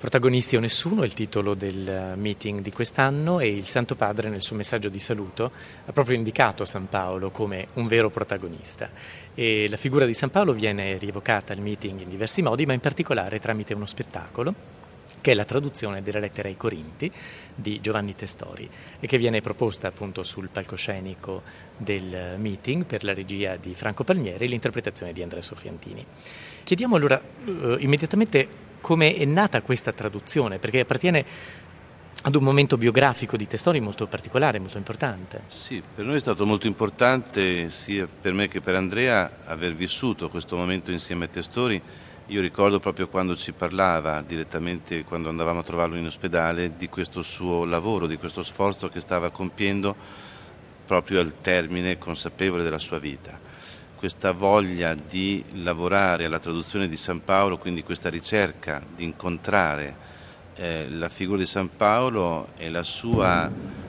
Protagonisti o nessuno è il titolo del meeting di quest'anno, e il Santo Padre nel suo messaggio di saluto ha proprio indicato San Paolo come un vero protagonista, e la figura di San Paolo viene rievocata al meeting in diversi modi, ma in particolare tramite uno spettacolo che è la traduzione della lettera ai Corinti di Giovanni Testori, e che viene proposta appunto sul palcoscenico del meeting per la regia di Franco Palmieri e l'interpretazione di Andrea Sofiantini. Chiediamo allora immediatamente come è nata questa traduzione, perché appartiene ad un momento biografico di Testori molto particolare, molto importante. Sì, per noi è stato molto importante, sia per me che per Andrea, aver vissuto questo momento insieme a Testori. Io ricordo proprio quando ci parlava direttamente, quando andavamo a trovarlo in ospedale, di questo suo lavoro, di questo sforzo che stava compiendo proprio al termine consapevole della sua vita. Questa voglia di lavorare alla traduzione di San Paolo, quindi questa ricerca di incontrare la figura di San Paolo e la sua,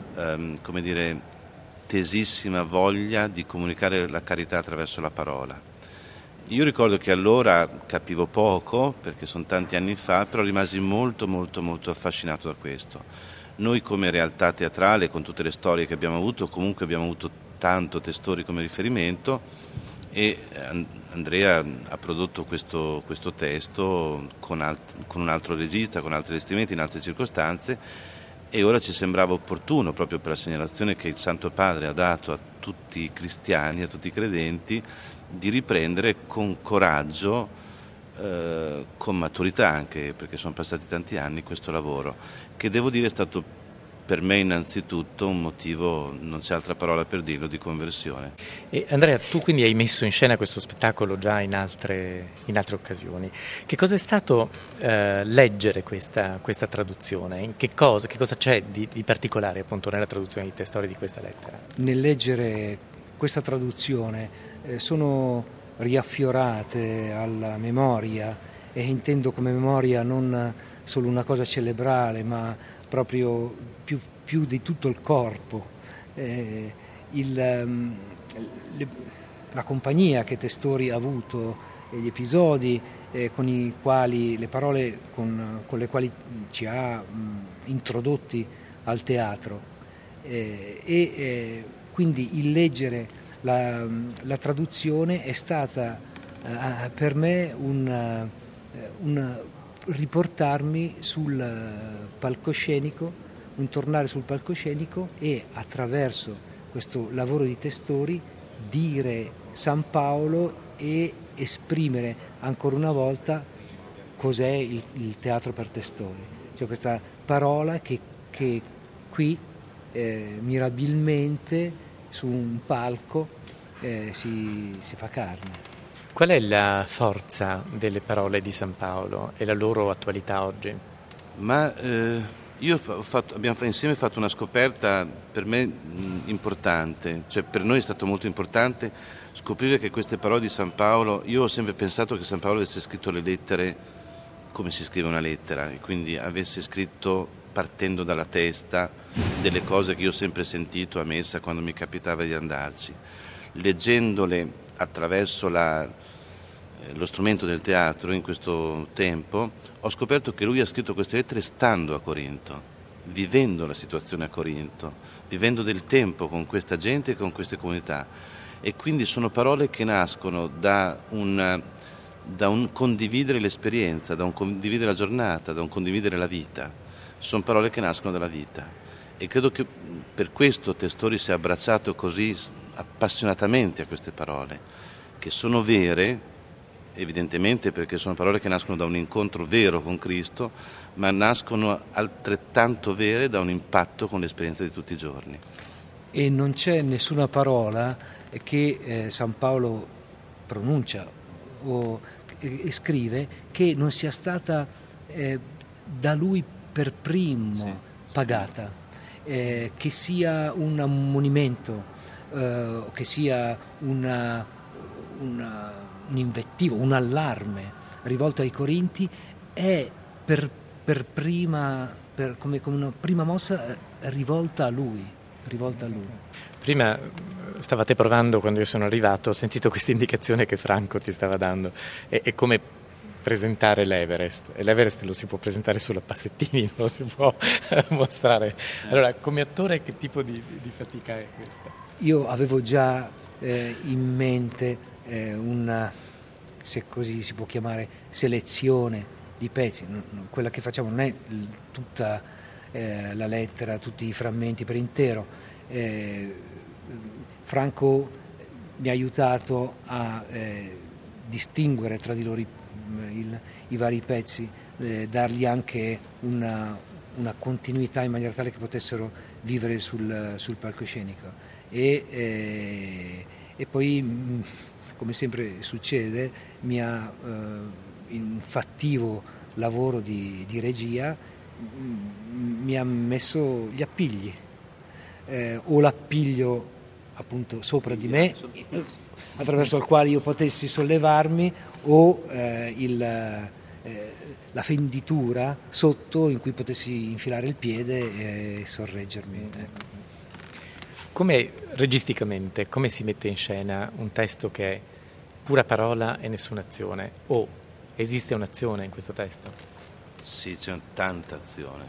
tesissima voglia di comunicare la carità attraverso la parola. Io ricordo che allora capivo poco, perché sono tanti anni fa, però rimasi molto affascinato da questo. Noi come realtà teatrale, con tutte le storie che abbiamo avuto, comunque abbiamo avuto tanto Testori come riferimento, e Andrea ha prodotto questo testo con un altro regista, con altri vestimenti, in altre circostanze, e ora ci sembrava opportuno, proprio per la segnalazione che il Santo Padre ha dato a tutti i cristiani, a tutti i credenti, di riprendere con coraggio, con maturità anche, perché sono passati tanti anni, questo lavoro, che devo dire è stato per me innanzitutto un motivo, non c'è altra parola per dirlo, di conversione. E Andrea, tu quindi hai messo in scena questo spettacolo già in altre occasioni. Che cosa è stato leggere questa traduzione? Che cosa c'è di particolare appunto nella traduzione di Testori di questa lettera? Nel leggere questa traduzione sono riaffiorate alla memoria, e intendo come memoria non solo una cosa cerebrale, ma proprio più di tutto il corpo, la compagnia che Testori ha avuto, gli episodi con i quali, le parole con le quali ci ha introdotti al teatro, quindi il leggere la traduzione è stata per me un riportarmi sul palcoscenico, un tornare sul palcoscenico, e attraverso questo lavoro di Testori dire San Paolo e esprimere ancora una volta cos'è il teatro per Testori, cioè questa parola che qui mirabilmente su un palco si fa carne. Qual è la forza delle parole di San Paolo e la loro attualità oggi? Ma abbiamo insieme fatto una scoperta per me importante, cioè per noi è stato molto importante scoprire che queste parole di San Paolo, io ho sempre pensato che San Paolo avesse scritto le lettere come si scrive una lettera, e quindi avesse scritto partendo dalla testa delle cose che io ho sempre sentito a messa quando mi capitava di andarci. Leggendole attraverso lo strumento del teatro in questo tempo, ho scoperto che lui ha scritto queste lettere stando a Corinto, vivendo la situazione a Corinto, vivendo del tempo con questa gente e con queste comunità, e quindi sono parole che nascono da un condividere l'esperienza, da un condividere la giornata, da un condividere la vita. Sono parole che nascono dalla vita, e credo che per questo Testori si è abbracciato così appassionatamente a queste parole, che sono vere, evidentemente perché sono parole che nascono da un incontro vero con Cristo, ma nascono altrettanto vere da un impatto con l'esperienza di tutti i giorni. E non c'è nessuna parola che San Paolo pronuncia o scrive che non sia stata da lui per primo pagata, che sia un ammonimento, che sia un invettivo, un allarme rivolto ai Corinti, è per prima, come una prima mossa rivolta a lui. Prima stavate provando, quando io sono arrivato, ho sentito questa indicazione che Franco ti stava dando, e come presentare l'Everest, e l'Everest lo si può presentare solo a passettini, non lo si può mostrare. Allora, come attore che tipo di fatica è questa? Io avevo già in mente una, se così si può chiamare, selezione di pezzi. Quella che facciamo non è tutta la lettera, tutti i frammenti per intero. Franco mi ha aiutato a distinguere tra di loro i vari pezzi, dargli anche una continuità in maniera tale che potessero vivere sul palcoscenico. E poi, come sempre succede, in un fattivo lavoro di regia mi ha messo gli appigli, o l'appiglio appunto sopra di me, attraverso il quale io potessi sollevarmi, o la fenditura sotto in cui potessi infilare il piede e sorreggermi. Come registicamente, come si mette in scena un testo che è pura parola e nessuna azione? O esiste un'azione in questo testo? Sì, c'è tanta azione.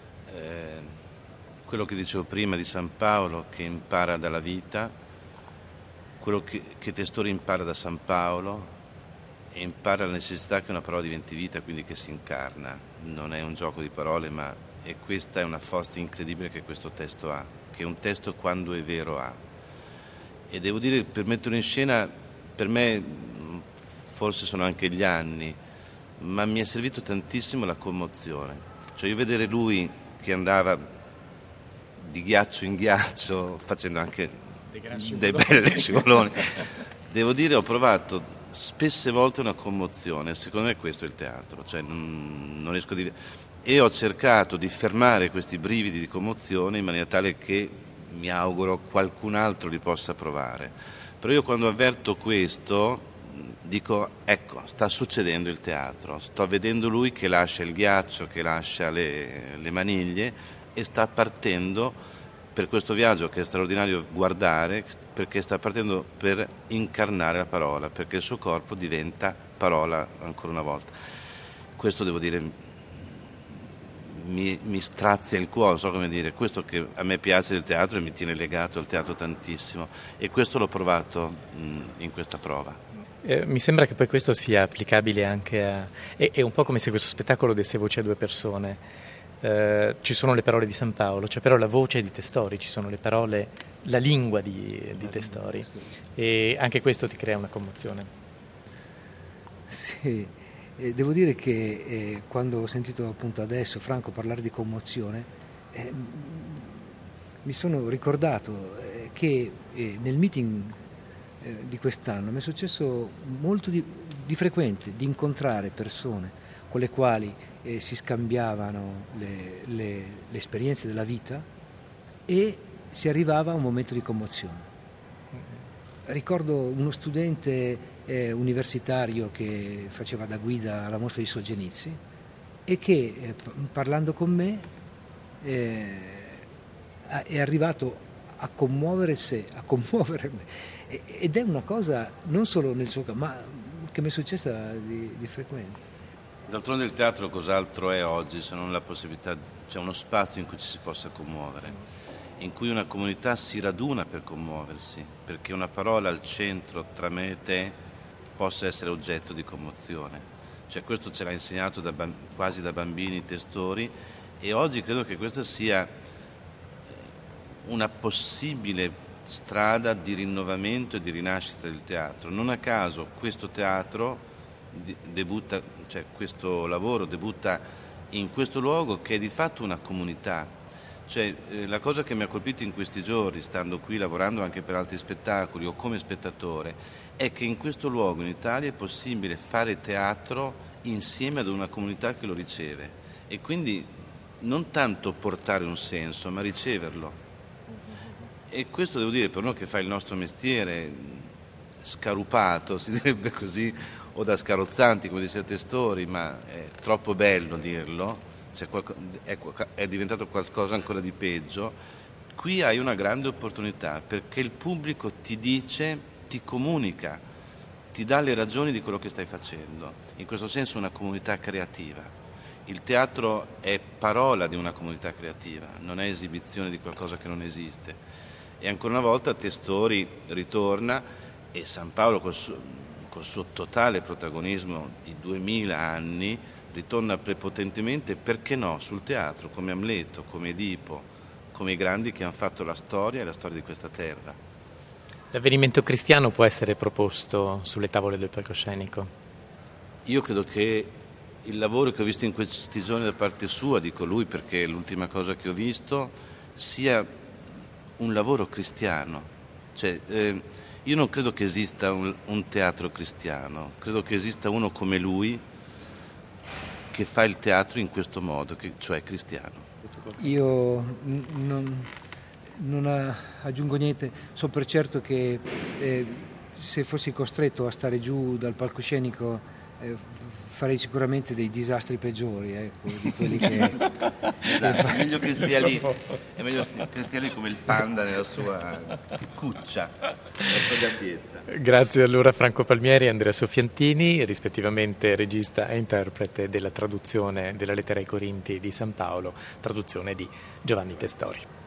Quello che dicevo prima di San Paolo, che impara dalla vita, quello che Testori impara da San Paolo, e impara la necessità che una parola diventi vita, quindi che si incarna. Non è un gioco di parole, ma questa è una forza incredibile che questo testo ha, che un testo quando è vero ha. E devo dire, per metterlo in scena, per me forse sono anche gli anni, ma mi è servito tantissimo la commozione. Cioè io vedere lui che andava di ghiaccio in ghiaccio, facendo anche dei belli scivoloni, devo dire ho provato spesse volte una commozione. Secondo me questo è il teatro, cioè non riesco a dire, e ho cercato di fermare questi brividi di commozione in maniera tale che mi auguro qualcun altro li possa provare. Però io quando avverto questo dico, ecco, sta succedendo il teatro, sto vedendo lui che lascia il ghiaccio, che lascia le maniglie e sta partendo per questo viaggio che è straordinario guardare, perché sta partendo per incarnare la parola, perché il suo corpo diventa parola ancora una volta. Questo devo dire mi strazia il cuore, non so come dire, questo che a me piace del teatro e mi tiene legato al teatro tantissimo, e questo l'ho provato in questa prova. Mi sembra che poi questo sia applicabile anche è un po' come se questo spettacolo desse voce a due persone. Ci sono le parole di San Paolo, c'è però la voce di Testori, ci sono le parole, la lingua di Testori, e anche questo ti crea una commozione. Sì, devo dire che quando ho sentito appunto adesso Franco parlare di commozione, mi sono ricordato che nel meeting di quest'anno mi è successo molto di frequente di incontrare persone con le quali si scambiavano le esperienze della vita e si arrivava a un momento di commozione. Ricordo uno studente universitario che faceva da guida alla mostra di Solzhenitsyn e che parlando con me è arrivato a commuovere sé, a commuovermi, ed è una cosa non solo nel suo caso, ma che mi è successa di frequente. D'altronde il teatro cos'altro è oggi se non la possibilità, cioè uno spazio in cui ci si possa commuovere, in cui una comunità si raduna per commuoversi, perché una parola al centro tra me e te possa essere oggetto di commozione. Cioè questo ce l'ha insegnato quasi da bambini Testori, e oggi credo che questa sia una possibile strada di rinnovamento e di rinascita del teatro. Non a caso questo teatro debutta, cioè questo lavoro debutta in questo luogo che è di fatto una comunità. Cioè la cosa che mi ha colpito in questi giorni, stando qui lavorando anche per altri spettacoli o come spettatore, è che in questo luogo in Italia è possibile fare teatro insieme ad una comunità che lo riceve, e quindi non tanto portare un senso ma riceverlo. E questo devo dire, per noi che fa il nostro mestiere scarupato, si direbbe così, o da scarozzanti come dice Testori, ma è troppo bello dirlo, è diventato qualcosa ancora di peggio. Qui hai una grande opportunità, perché il pubblico ti dice, ti comunica, ti dà le ragioni di quello che stai facendo. In questo senso una comunità creativa. Il teatro è parola di una comunità creativa, non è esibizione di qualcosa che non esiste. E ancora una volta Testori ritorna e San Paolo col suo totale protagonismo di 2000 anni ritorna prepotentemente, perché no, sul teatro, come Amleto, come Edipo, come i grandi che hanno fatto la storia e la storia di questa terra. L'avvenimento cristiano può essere proposto sulle tavole del palcoscenico? Io credo che il lavoro che ho visto in questi giorni da parte sua, dico lui perché è l'ultima cosa che ho visto, sia un lavoro cristiano. Cioè, io non credo che esista un teatro cristiano, credo che esista uno come lui che fa il teatro in questo modo, cioè cristiano. Io non aggiungo niente, so per certo che se fossi costretto a stare giù dal palcoscenico farei sicuramente dei disastri peggiori, ecco, di quelli che è meglio che stia lì, come il panda nella sua cuccia, nella sua gabbietta. Grazie allora Franco Palmieri e Andrea Soffiantini, rispettivamente regista e interprete della traduzione della lettera ai Corinti di San Paolo, traduzione di Giovanni Testori.